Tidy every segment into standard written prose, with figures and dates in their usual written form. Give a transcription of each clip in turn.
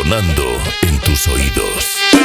sonando en tus oídos.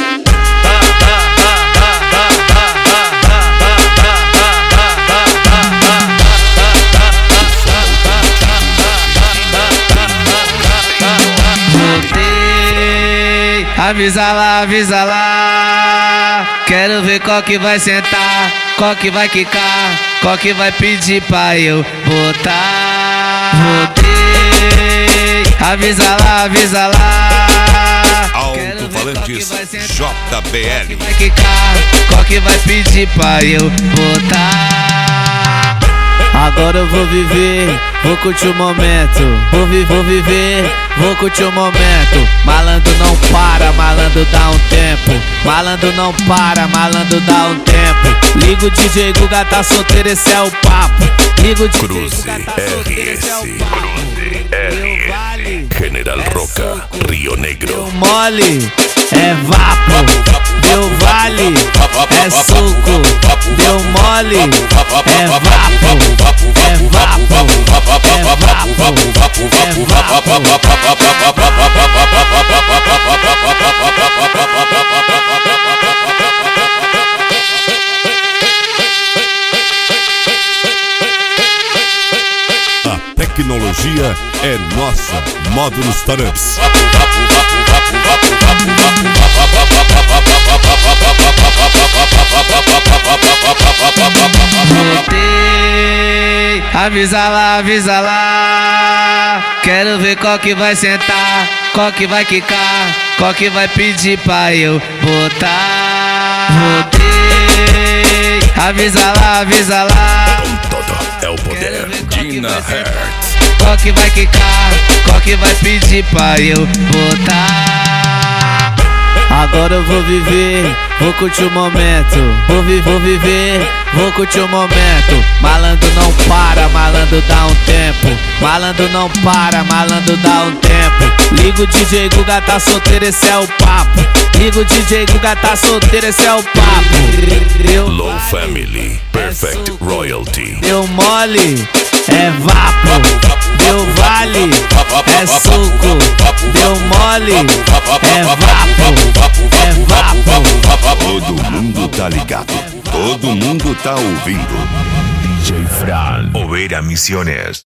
Voltei, avisa lá. Quero ver qual que vai sentar, qual que vai quicar, qual que vai pedir pra eu botar. Voltei, avisa lá. Alto-falantes JBL. Vai quicar, qual que vai pedir pra eu botar. Agora eu vou viver, vou curtir o momento. Vou viver, vou curtir o momento. Malandro não para, malandro dá um tempo. Malandro não para, malandro dá um tempo. Liga o DJ Guga, tá solteiro, esse é o papo. Liga o DJ Guga, tá solteiro, esse é o papo. General Roca, Rio Negro. Deu mole, é vapo. Deu vale, é suco. Deu mole, é vapo. É vapo, A tecnologia é nossa. Módulos Taramps. Voltei, avisa lá. Quero ver qual que vai sentar, qual que vai quicar, qual que vai pedir pra eu botar. Voltei, avisa lá. Com todo é o poder. Dina Hertz. Qual que vai quicar, qual que vai pedir pra eu botar. Agora eu vou viver, vou curtir o momento. Vou viver, vou curtir o momento. Malandro não para, malandro dá um tempo. Malandro não para, malandro dá um tempo. Liga o DJ Guga, tá solteiro, esse é o papo. Liga o DJ Guga, tá solteiro, esse é o papo. Low Family, Perfect Royalty. Deu mole, é vapo. Deu vale, é suco. Deu mole, é vapo. É vapo. Todo mundo tá ligado, todo mundo tá ouvindo. DJ Fran, Oveira Misiones.